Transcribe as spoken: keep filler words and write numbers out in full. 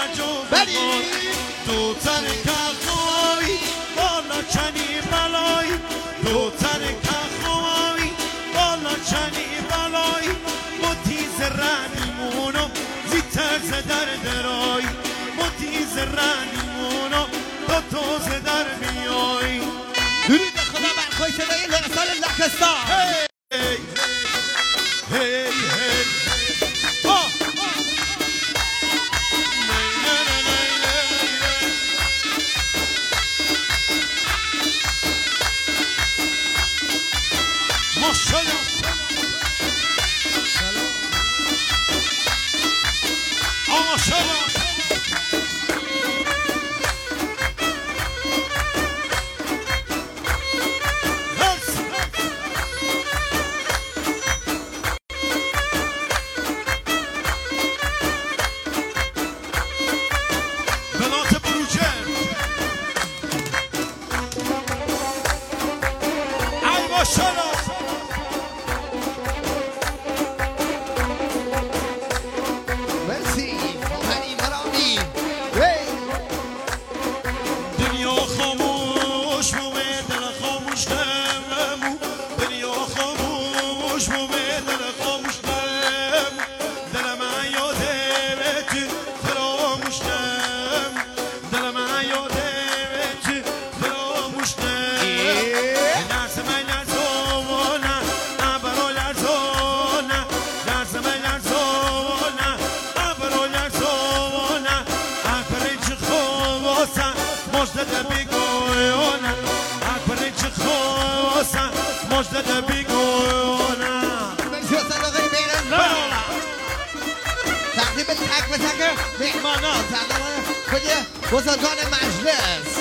جو بگی دو تر کخوایی بالا چنی بلایی دو تر کخوایی بالا چنی بلایی با تیز رنیمونو زیتر زدر درایی با تیز رنیمونو با توز در بیایی درود خدا بر خوی صدای لرسال لکستان هی هی هی آه ماشاءالله آه ماشاءالله مجدد بیگونه مرسی حسن آقای بیرن تقدیم تک به تک مهمانان تقدیم خود بزرگان مجلس